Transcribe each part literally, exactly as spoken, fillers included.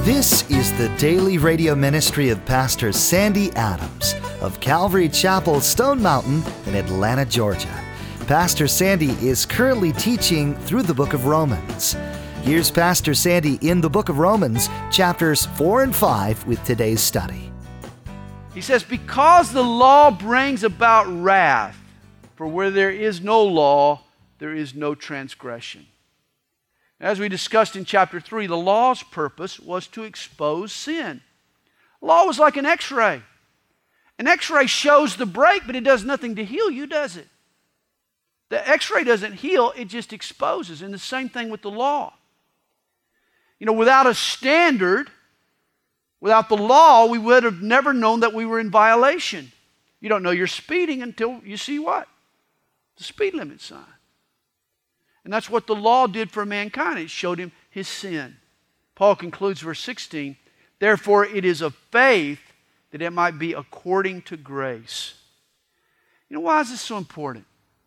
This is the daily radio ministry of Pastor Sandy Adams of Calvary Chapel, Stone Mountain in Atlanta, Georgia. Pastor Sandy is currently teaching through the book of Romans. Here's Pastor Sandy in the book of Romans, chapters four and five with today's study. He says, because the law brings about wrath, for where there is no law, there is no transgression. As we discussed in chapter three, the law's purpose was to expose sin. Law was like an x-ray. An x-ray shows the break, but it does nothing to heal you, does it? The x-ray doesn't heal, it just exposes. And the same thing with the law. You know, without a standard, without the law, we would have never known that we were in violation. You don't know you're speeding until you see what? The speed limit sign. And that's what the law did for mankind. It showed him his sin. Paul concludes verse sixteen, therefore it is of faith that it might be according to grace. You know, why is this so important?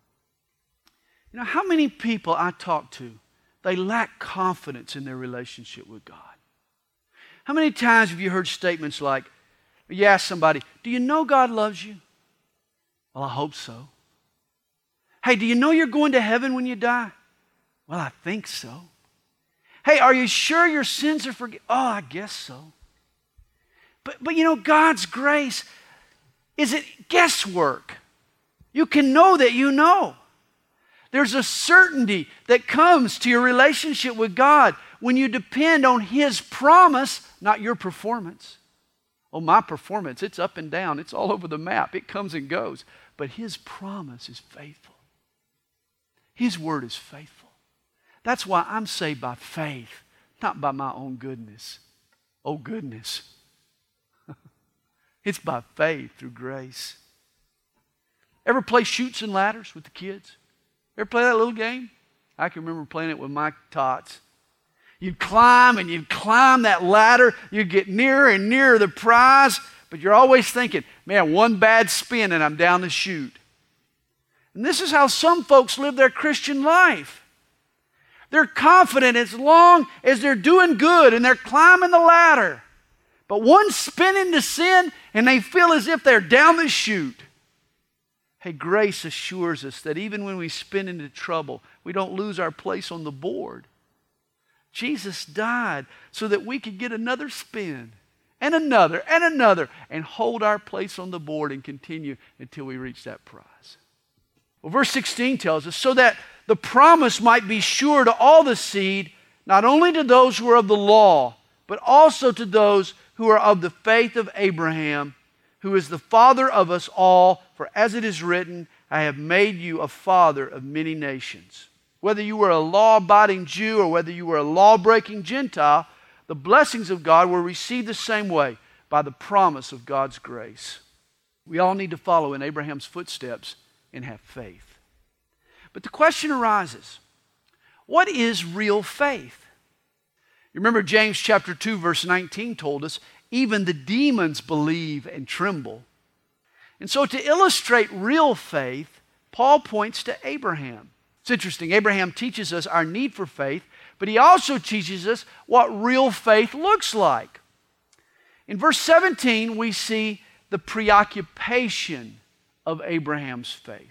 You know, how many people I talk to, they lack confidence in their relationship with God. How many times have you heard statements like, you ask somebody, do you know God loves you? Well, I hope so. Hey, do you know you're going to heaven when you die? Well, I think so. Hey, are you sure your sins are forgiven? Oh, I guess so. But, but you know, God's grace, is it guesswork? You can know that you know. There's a certainty that comes to your relationship with God when you depend on His promise, not your performance. Oh, my performance, it's up and down. It's all over the map. It comes and goes. But His promise is faithful. His word is faithful. That's why I'm saved by faith, not by my own goodness. Oh, goodness. It's by faith through grace. Ever play Chutes and Ladders with the kids? Ever play that little game? I can remember playing it with my tots. You'd climb and you'd climb that ladder. You'd get nearer and nearer the prize, but you're always thinking, man, one bad spin and I'm down the chute. And this is how some folks live their Christian life. They're confident as long as they're doing good and they're climbing the ladder. But one spin into sin and they feel as if they're down the chute. Hey, grace assures us that even when we spin into trouble, we don't lose our place on the board. Jesus died so that we could get another spin and another and another and hold our place on the board and continue until we reach that prize. Well, verse sixteen tells us, so that the promise might be sure to all the seed, not only to those who are of the law, but also to those who are of the faith of Abraham, who is the father of us all. For as it is written, I have made you a father of many nations. Whether you were a law-abiding Jew or whether you were a law-breaking Gentile, the blessings of God were received the same way by the promise of God's grace. We all need to follow in Abraham's footsteps and have faith. But the question arises, what is real faith? You remember James chapter two verse nineteen told us, even the demons believe and tremble. And so to illustrate real faith, Paul points to Abraham. It's interesting, Abraham teaches us our need for faith, but he also teaches us what real faith looks like. In verse seventeen, we see the preoccupation of Abraham's faith.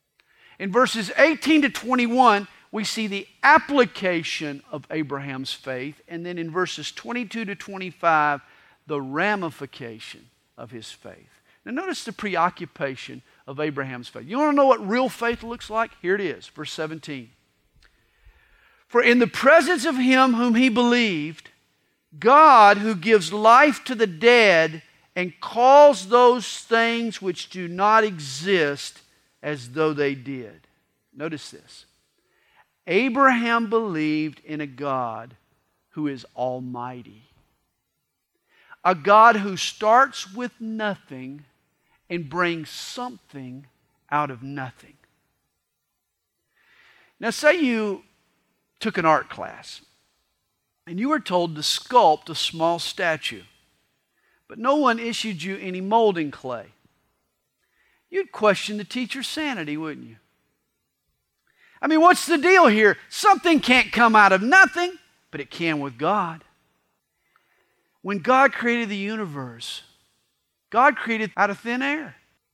In verses eighteen to twenty-one, we see the application of Abraham's faith. And then in verses twenty-two to twenty-five, the ramification of his faith. Now notice the preoccupation of Abraham's faith. You want to know what real faith looks like? Here it is, verse seventeen. For in the presence of him whom he believed, God who gives life to the dead and calls those things which do not exist as though they did. Notice this. Abraham believed in a God who is almighty. A God who starts with nothing and brings something out of nothing. Now say you took an art class and you were told to sculpt a small statue, but no one issued you any molding clay. You'd question the teacher's sanity, wouldn't you? I mean, what's the deal here? Something can't come out of nothing, but it can with God. When God created the universe, God created out of thin air.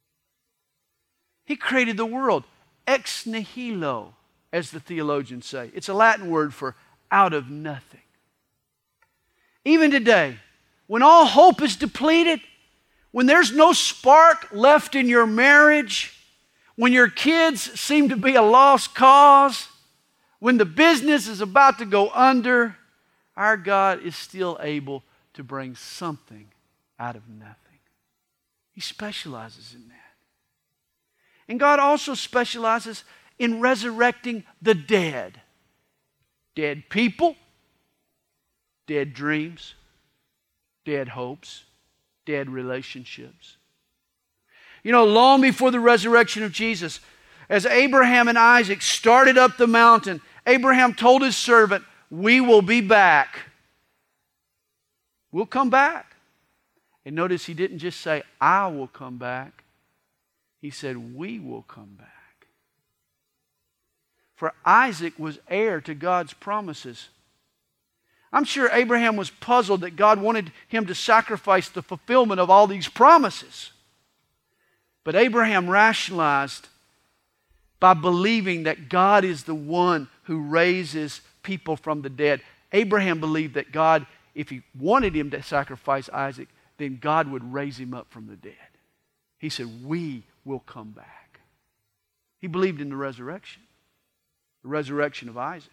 He created the world ex nihilo, as the theologians say. It's a Latin word for out of nothing. Even today, when all hope is depleted, when there's no spark left in your marriage, when your kids seem to be a lost cause, when the business is about to go under, our God is still able to bring something out of nothing. He specializes in that. And God also specializes in resurrecting the dead. Dead people, dead dreams, dead hopes, dead relationships. You know, long before the resurrection of Jesus, as Abraham and Isaac started up the mountain, Abraham told his servant, "We will be back. We'll come back." And notice he didn't just say, "I will come back." He said, "We will come back." For Isaac was heir to God's promises. I'm sure Abraham was puzzled that God wanted him to sacrifice the fulfillment of all these promises. But Abraham rationalized by believing that God is the one who raises people from the dead. Abraham believed that God, if he wanted him to sacrifice Isaac, then God would raise him up from the dead. He said, "We will come back." He believed in the resurrection, the resurrection of Isaac.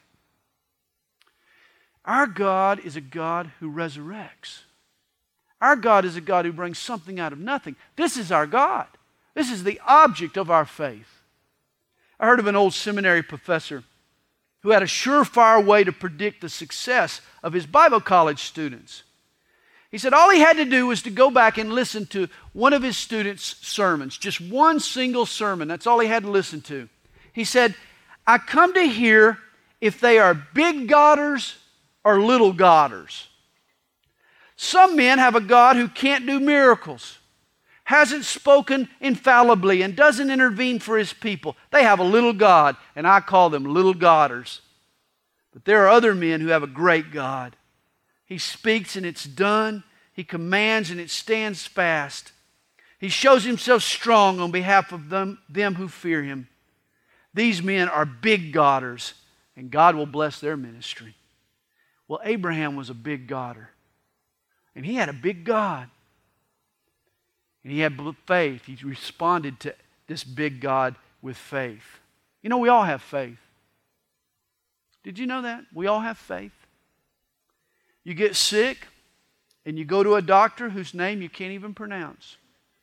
Our God is a God who resurrects. Our God is a God who brings something out of nothing. This is our God. This is the object of our faith. I heard of an old seminary professor who had a surefire way to predict the success of his Bible college students. He said all he had to do was to go back and listen to one of his students' sermons, just one single sermon. That's all he had to listen to. He said, "I come to hear if they are big Godders or little Godders. Some men have a God who can't do miracles, hasn't spoken infallibly, and doesn't intervene for His people. They have a little God, and I call them little Godders. But there are other men who have a great God. He speaks and it's done. He commands and it stands fast. He shows Himself strong on behalf of them, them who fear Him. These men are big Godders, and God will bless their ministry." Well, Abraham was a big Godder, and he had a big God. And he had faith. He responded to this big God with faith. You know, we all have faith. Did you know that? We all have faith. You get sick, and you go to a doctor whose name you can't even pronounce.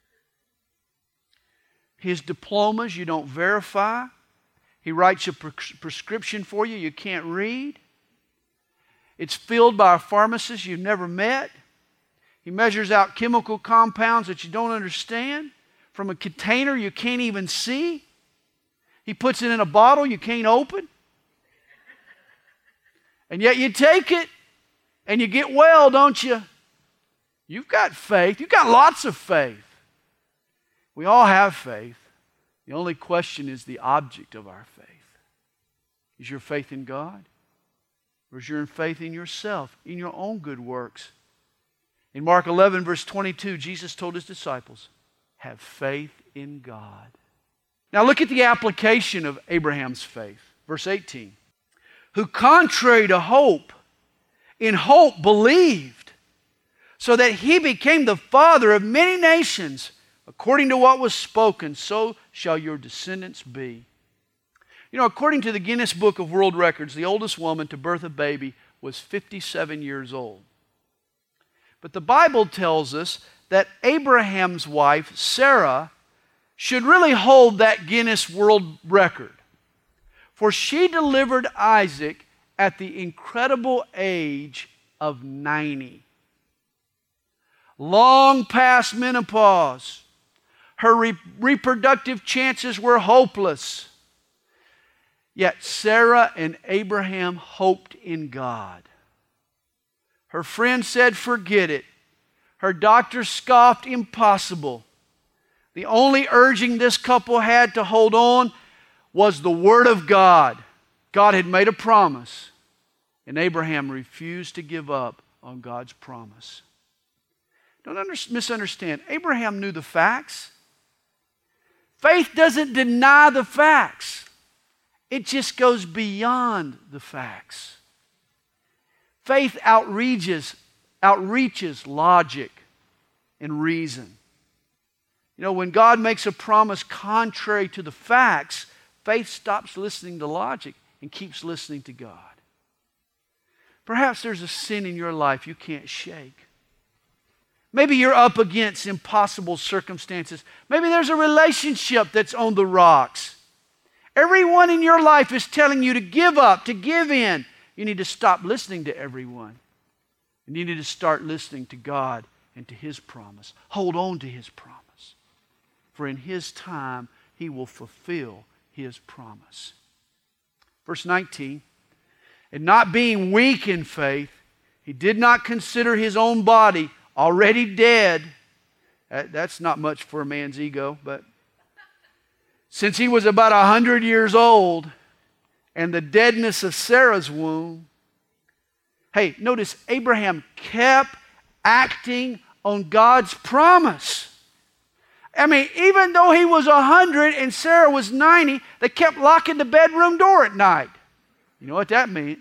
His diplomas you don't verify. He writes a prescription for you you can't read. It's filled by a pharmacist you've never met. He measures out chemical compounds that you don't understand from a container you can't even see. He puts it in a bottle you can't open. And yet you take it and you get well, don't you? You've got faith. You've got lots of faith. We all have faith. The only question is the object of our faith. Is your faith in God? Or is your faith in yourself, in your own good works? In Mark eleven, verse twenty-two, Jesus told His disciples, "Have faith in God." Now look at the application of Abraham's faith. Verse eighteen. "Who contrary to hope, in hope believed, so that he became the father of many nations, according to what was spoken, so shall your descendants be." You know, according to the Guinness Book of World Records, the oldest woman to birth a baby was fifty-seven years old. But the Bible tells us that Abraham's wife, Sarah, should really hold that Guinness World Record. For she delivered Isaac at the incredible age of ninety. Long past menopause. Her re- reproductive chances were hopeless. Yet Sarah and Abraham hoped in God. Her friend said, "Forget it." Her doctor scoffed, "Impossible." The only urging this couple had to hold on was the Word of God. God had made a promise, and Abraham refused to give up on God's promise. Don't under, misunderstand. Abraham knew the facts. Faith doesn't deny the facts. It just goes beyond the facts. Faith outreaches, outreaches logic and reason. You know, when God makes a promise contrary to the facts, faith stops listening to logic and keeps listening to God. Perhaps there's a sin in your life you can't shake. Maybe you're up against impossible circumstances. Maybe there's a relationship that's on the rocks. Everyone in your life is telling you to give up, to give in. You need to stop listening to everyone. And you need to start listening to God and to His promise. Hold on to His promise. For in His time, He will fulfill His promise. Verse nineteen, and not being weak in faith, he did not consider his own body already dead. That, that's not much for a man's ego, but since he was about a hundred years old, and the deadness of Sarah's womb. Hey, notice Abraham kept acting on God's promise. I mean, even though he was a hundred and Sarah was ninety, they kept locking the bedroom door at night. You know what that meant?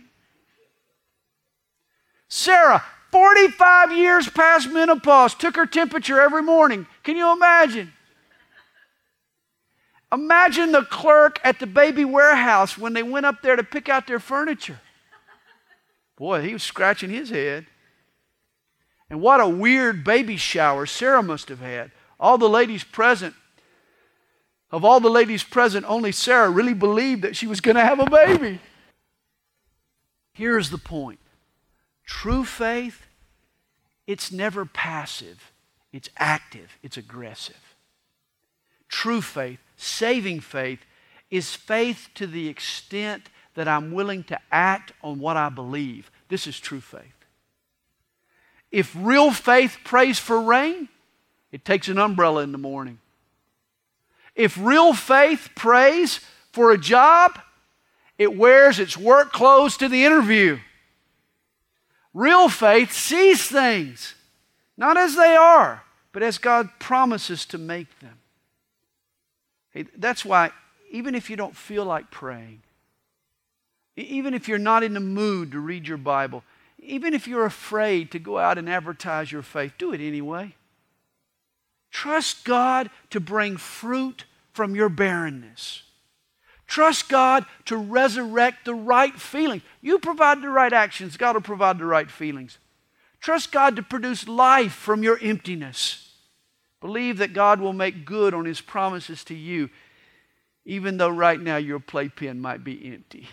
Sarah, forty-five years past menopause, took her temperature every morning. Can you imagine? Imagine the clerk at the baby warehouse when they went up there to pick out their furniture. Boy, he was scratching his head. And what a weird baby shower Sarah must have had. All the ladies present, of all the ladies present, only Sarah really believed that she was going to have a baby. Here's the point. True faith, it's never passive. It's active. It's aggressive. True faith, saving faith, is faith to the extent that I'm willing to act on what I believe. This is true faith. If real faith prays for rain, it takes an umbrella in the morning. If real faith prays for a job, it wears its work clothes to the interview. Real faith sees things, not as they are, but as God promises to make them. Hey, that's why even if you don't feel like praying, even if you're not in the mood to read your Bible, even if you're afraid to go out and advertise your faith, do it anyway. Trust God to bring fruit from your barrenness. Trust God to resurrect the right feelings. You provide the right actions, God will provide the right feelings. Trust God to produce life from your emptiness. Believe that God will make good on His promises to you, even though right now your playpen might be empty.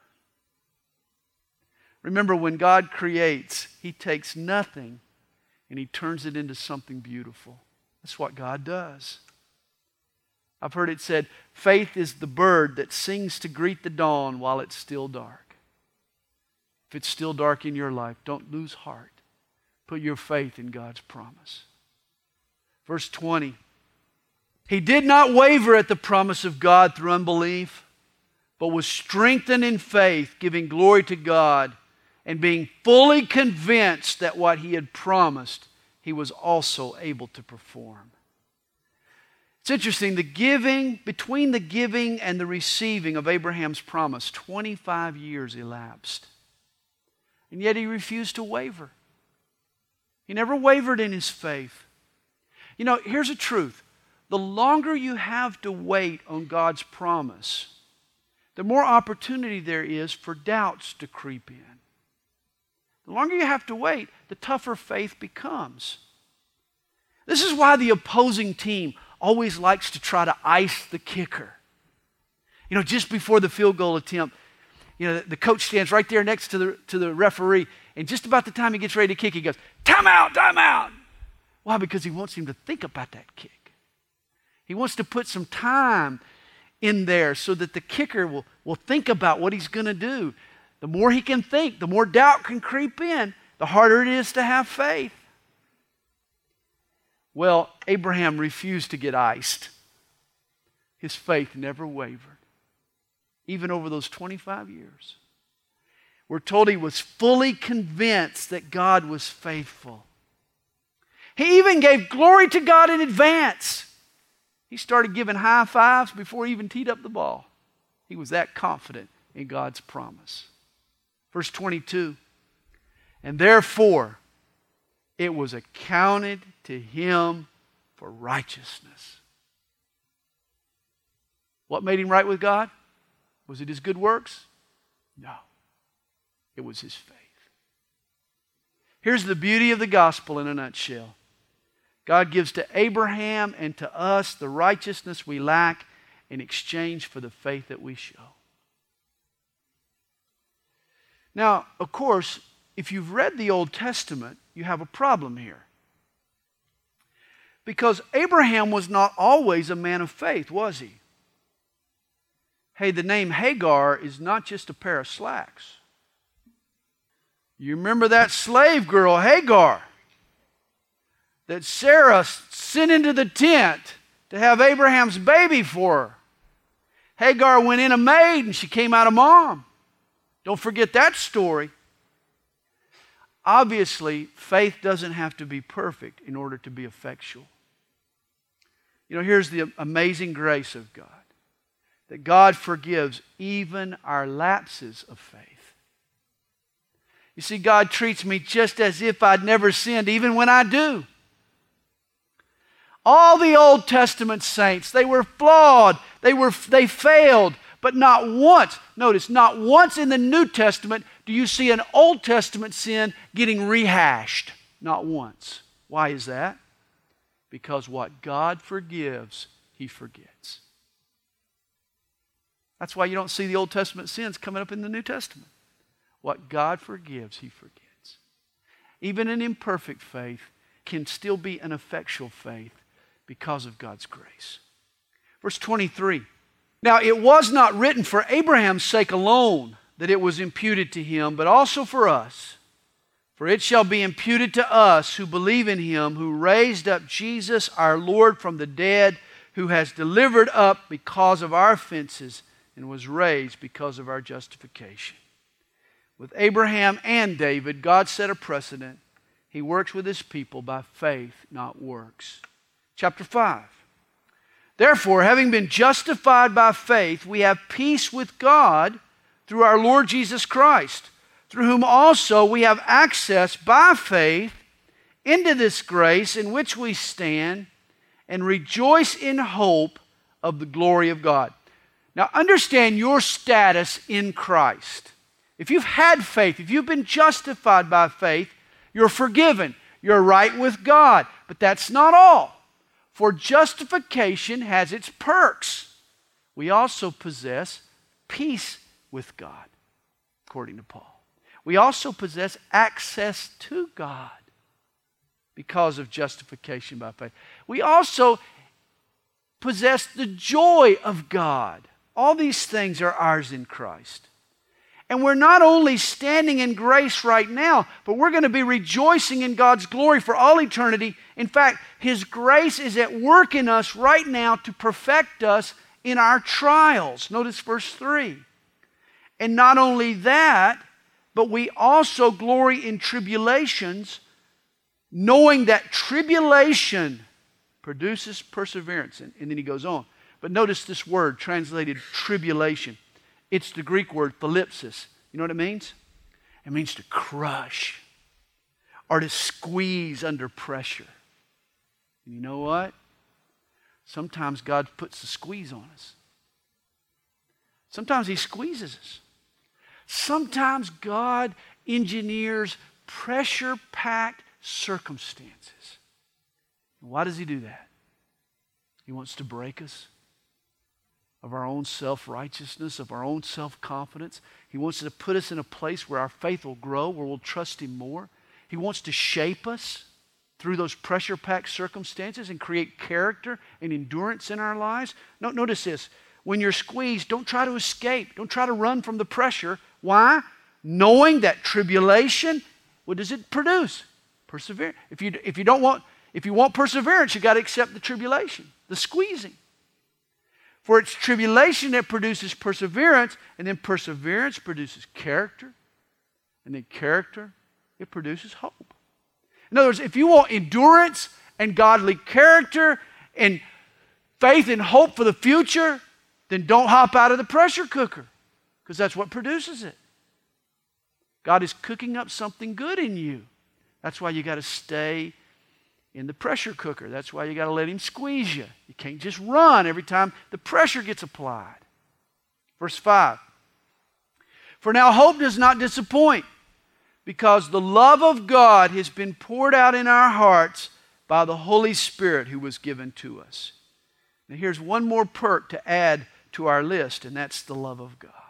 Remember, when God creates, He takes nothing and He turns it into something beautiful. That's what God does. I've heard it said, faith is the bird that sings to greet the dawn while it's still dark. If it's still dark in your life, don't lose heart. Put your faith in God's promise. Verse twenty, he did not waver at the promise of God through unbelief, but was strengthened in faith, giving glory to God, and being fully convinced that what he had promised, he was also able to perform. It's interesting, the giving, between the giving and the receiving of Abraham's promise, twenty-five years elapsed. And yet he refused to waver. He never wavered in his faith. You know, here's the truth. The longer you have to wait on God's promise, the more opportunity there is for doubts to creep in. The longer you have to wait, the tougher faith becomes. This is why the opposing team always likes to try to ice the kicker. You know, just before the field goal attempt, you know, the, the coach stands right there next to the, to the referee, and just about the time he gets ready to kick, he goes, "Time out, time out." Why? Because he wants him to think about that kick. He wants to put some time in there so that the kicker will, will think about what he's going to do. The more he can think, the more doubt can creep in, the harder it is to have faith. Well, Abraham refused to get iced. His faith never wavered, even over those twenty-five years. We're told he was fully convinced that God was faithful. He even gave glory to God in advance. He started giving high fives before he even teed up the ball. He was that confident in God's promise. Verse twenty-two, and therefore it was accounted to him for righteousness. What made him right with God? Was it his good works? No. It was his faith. Here's the beauty of the gospel in a nutshell. God gives to Abraham and to us the righteousness we lack in exchange for the faith that we show. Now, of course, if you've read the Old Testament, you have a problem here. Because Abraham was not always a man of faith, was he? Hey, the name Hagar is not just a pair of slacks. You remember that slave girl, Hagar, that Sarah sent into the tent to have Abraham's baby for her. Hagar went in a maid and she came out a mom. Don't forget that story. Obviously, faith doesn't have to be perfect in order to be effectual. You know, here's the amazing grace of God. That God forgives even our lapses of faith. You see, God treats me just as if I'd never sinned, even when I do. All the Old Testament saints, they were flawed, they were they failed, but not once, notice, not once in the New Testament do you see an Old Testament sin getting rehashed. Not once. Why is that? Because what God forgives, He forgets. That's why you don't see the Old Testament sins coming up in the New Testament. What God forgives, He forgets. Even an imperfect faith can still be an effectual faith because of God's grace. Verse twenty-three. Now it was not written for Abraham's sake alone that it was imputed to him, but also for us. For it shall be imputed to us who believe in Him, who raised up Jesus our Lord from the dead, who has delivered up because of our offenses and was raised because of our justification. With Abraham and David, God set a precedent. He works with His people by faith, not works. Chapter five. Therefore, having been justified by faith, we have peace with God through our Lord Jesus Christ, through whom also we have access by faith into this grace in which we stand and rejoice in hope of the glory of God. Now understand your status in Christ. If you've had faith, if you've been justified by faith, you're forgiven. You're right with God. But that's not all. For justification has its perks. We also possess peace with God, according to Paul. We also possess access to God because of justification by faith. We also possess the joy of God. All these things are ours in Christ. And we're not only standing in grace right now, but we're going to be rejoicing in God's glory for all eternity. In fact, His grace is at work in us right now to perfect us in our trials. Notice verse three. And not only that, but we also glory in tribulations, knowing that tribulation produces perseverance. And, and then he goes on. But notice this word translated tribulation. It's the Greek word thalipsis. You know what it means? It means to crush or to squeeze under pressure. And you know what? Sometimes God puts the squeeze on us. Sometimes He squeezes us. Sometimes God engineers pressure-packed circumstances. And why does He do that? He wants to break us of our own self-righteousness, of our own self-confidence. He wants to put us in a place where our faith will grow, where we'll trust Him more. He wants to shape us through those pressure-packed circumstances and create character and endurance in our lives. No, notice this. When you're squeezed, don't try to escape. Don't try to run from the pressure. Why? Knowing that tribulation, what does it produce? Perseverance. If you, if you don't want, if you want perseverance, you've got to accept the tribulation, the squeezing. For it's tribulation that produces perseverance, and then perseverance produces character, and then character, it produces hope. In other words, if you want endurance and godly character and faith and hope for the future, then don't hop out of the pressure cooker, because that's what produces it. God is cooking up something good in you. That's why you got to stay in the pressure cooker. That's why you got to let Him squeeze you. You can't just run every time the pressure gets applied. Verse five. For now hope does not disappoint, because the love of God has been poured out in our hearts by the Holy Spirit who was given to us. Now here's one more perk to add to our list, and that's the love of God.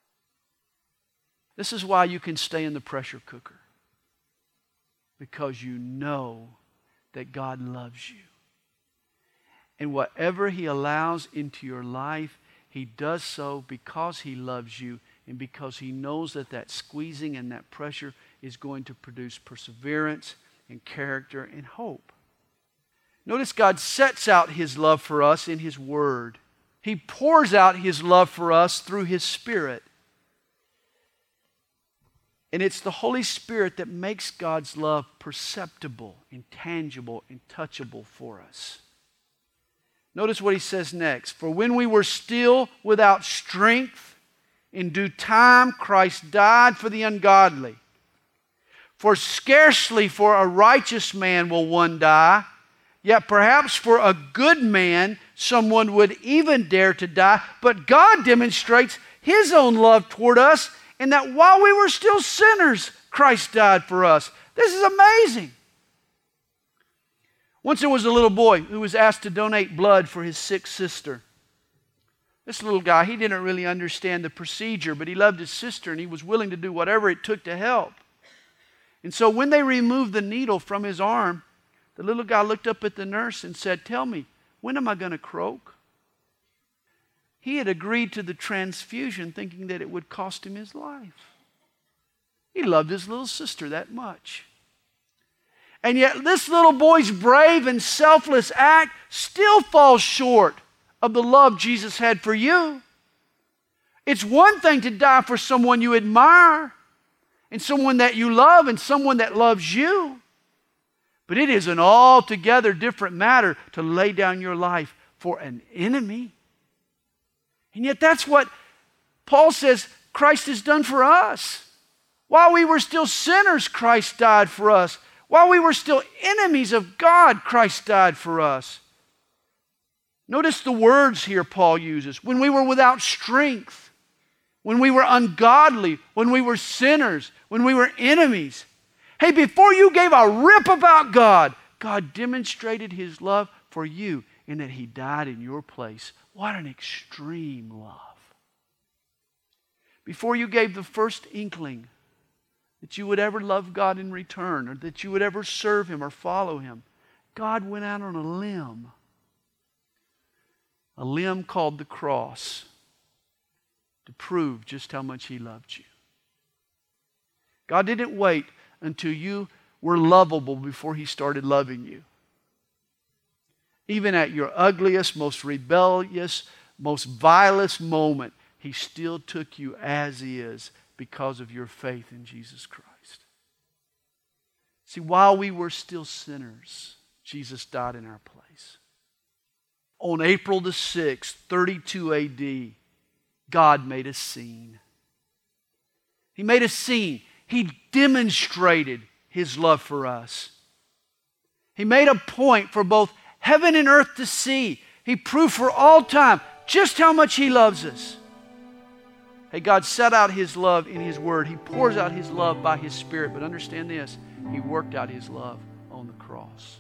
This is why you can stay in the pressure cooker. Because you know that God loves you. And whatever He allows into your life, He does so because He loves you and because He knows that that squeezing and that pressure is going to produce perseverance and character and hope. Notice God sets out His love for us in His Word. He pours out His love for us through His Spirit. And it's the Holy Spirit that makes God's love perceptible, intangible, and touchable for us. Notice what He says next. For when we were still without strength, in due time Christ died for the ungodly. For scarcely for a righteous man will one die, yet perhaps for a good man someone would even dare to die. But God demonstrates His own love toward us, and that while we were still sinners, Christ died for us. This is amazing. Once there was a little boy who was asked to donate blood for his sick sister. This little guy, he didn't really understand the procedure, but he loved his sister and he was willing to do whatever it took to help. And so when they removed the needle from his arm, the little guy looked up at the nurse and said, "Tell me, when am I going to croak?" He had agreed to the transfusion thinking that it would cost him his life. He loved his little sister that much. And yet this little boy's brave and selfless act still falls short of the love Jesus had for you. It's one thing to die for someone you admire and someone that you love and someone that loves you. But it is an altogether different matter to lay down your life for an enemy. And yet that's what Paul says Christ has done for us. While we were still sinners, Christ died for us. While we were still enemies of God, Christ died for us. Notice the words here Paul uses. When we were without strength, when we were ungodly, when we were sinners, when we were enemies. Hey, before you gave a rip about God, God demonstrated His love for you in that He died in your place. What an extreme love. Before you gave the first inkling that you would ever love God in return or that you would ever serve Him or follow Him, God went out on a limb. A limb called the cross to prove just how much He loved you. God didn't wait until you were lovable before He started loving you. Even at your ugliest, most rebellious, most vilest moment, He still took you as is because of your faith in Jesus Christ. See, while we were still sinners, Jesus died in our place. On April the sixth, thirty-two A D, God made a scene. He made a scene. He demonstrated His love for us. He made a point for both heaven and earth to see. He proved for all time just how much He loves us. Hey, God set out His love in His Word. He pours out His love by His Spirit. But understand this, He worked out His love on the cross.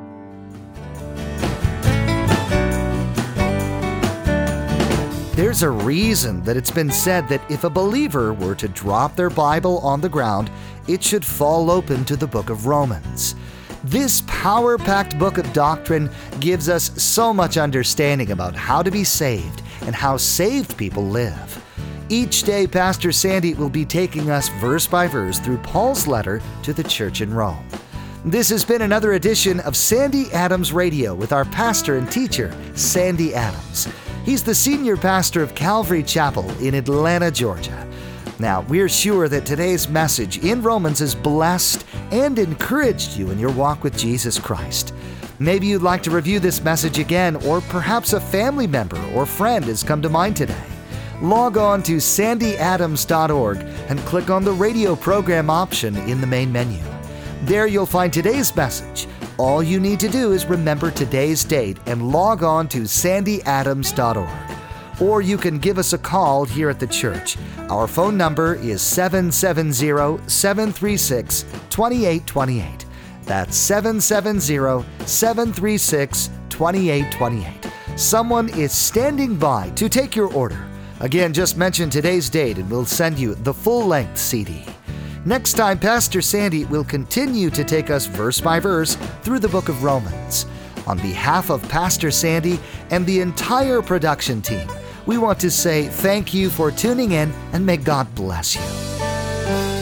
There's a reason that it's been said that if a believer were to drop their Bible on the ground, it should fall open to the book of Romans. This power-packed book of doctrine gives us so much understanding about how to be saved and how saved people live. Each day, Pastor Sandy will be taking us verse by verse through Paul's letter to the church in Rome. This has been another edition of Sandy Adams Radio with our pastor and teacher, Sandy Adams. He's the senior pastor of Calvary Chapel in Atlanta, Georgia. Now, we're sure that today's message in Romans has blessed and encouraged you in your walk with Jesus Christ. Maybe you'd like to review this message again, or perhaps a family member or friend has come to mind today. Log on to sandy adams dot org and click on the radio program option in the main menu. There you'll find today's message. All you need to do is remember today's date and log on to sandy adams dot org. Or you can give us a call here at the church. Our phone number is seven seven zero, seven three six, two eight two eight. That's seven seven zero, seven three six, two eight two eight. Someone is standing by to take your order. Again, just mention today's date and we'll send you the full-length C D. Next time, Pastor Sandy will continue to take us verse by verse through the book of Romans. On behalf of Pastor Sandy and the entire production team, we want to say thank you for tuning in and may God bless you.